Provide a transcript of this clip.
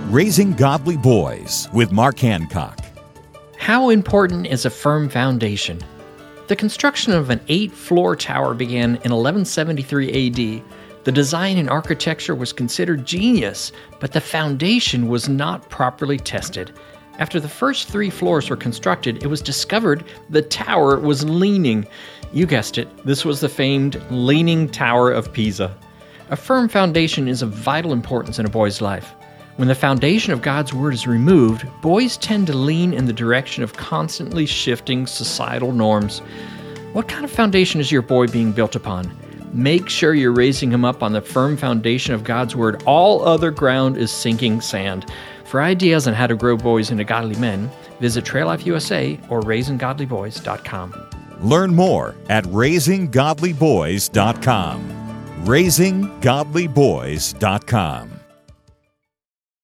Raising Godly Boys with Mark Hancock. How important is a firm foundation? The construction of an 8-floor tower began in 1173 AD. The design and architecture was considered genius, but the foundation was not properly tested. After the first 3 floors were constructed, it was discovered the tower was leaning. You guessed it, this was the famed Leaning Tower of Pisa. A firm foundation is of vital importance in a boy's life. When the foundation of God's Word is removed, boys tend to lean in the direction of constantly shifting societal norms. What kind of foundation is your boy being built upon? Make sure you're raising him up on the firm foundation of God's Word. All other ground is sinking sand. For ideas on how to grow boys into godly men, visit Trail Life USA or RaisingGodlyBoys.com. Learn more at RaisingGodlyBoys.com. RaisingGodlyBoys.com.